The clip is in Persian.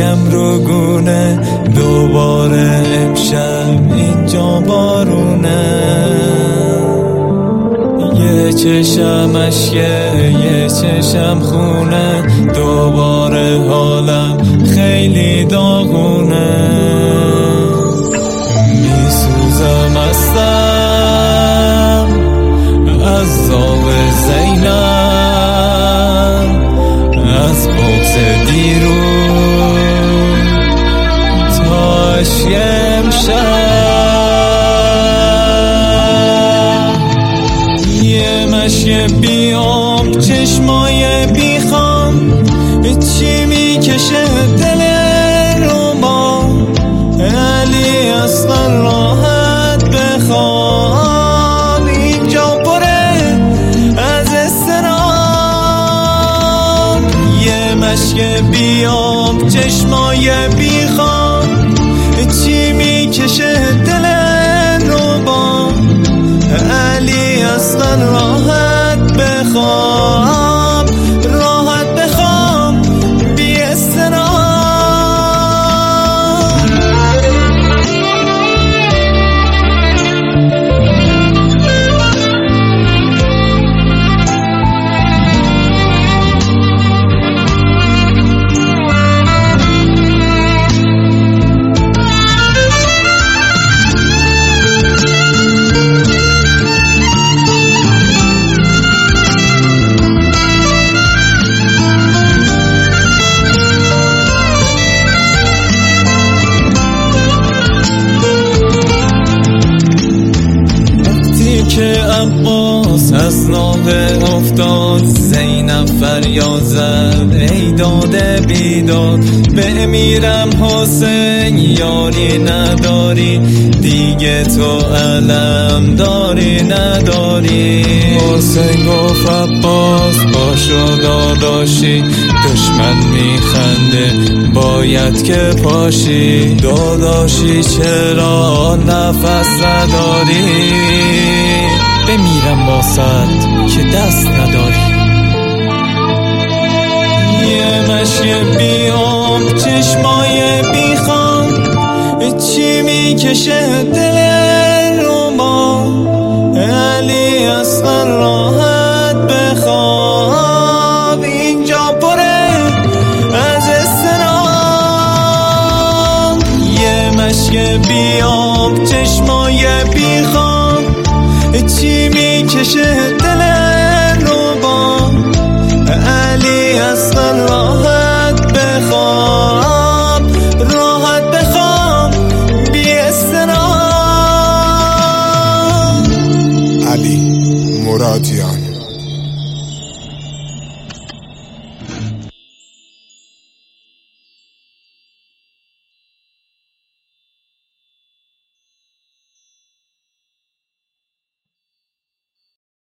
اشکم رو گونه دوباره امشب اینجا بارونه. یه چشم اشکه یه چشم خونه دوباره حالم خیلی داغونه. میسوزم هستم از زاغ زینب، از بغض دیروز تا اشک امشب. یه مشک بیام چشمای بیخام چی میکشه دل رو ما. علی اصغر راحت بخواب اینجا پره از اضطراب. یه مشک بیام چشمای بیخام چی میکشه دل رو با. علی اصغر راحت بخواب راحت بخواب بی استناد. که عباس از ناقه افتاد زینب فریاد زد ای داده بیداد. به امیرم حسین یاری نداری دیگه تو علم داری نداری. حسین گفت عباس باشو داداشی دشمن میخنده باید که پاشی. داداشی چرا نفس نداری بمیرم باسد که دست نداری. یه مشک بیام چشمای بیخام چی میکشه دل رو ما. علی اصغر راحت بخواب اینجا پره از اضطراب. یه مشک بیام چشمای بیخام چی میکشه دل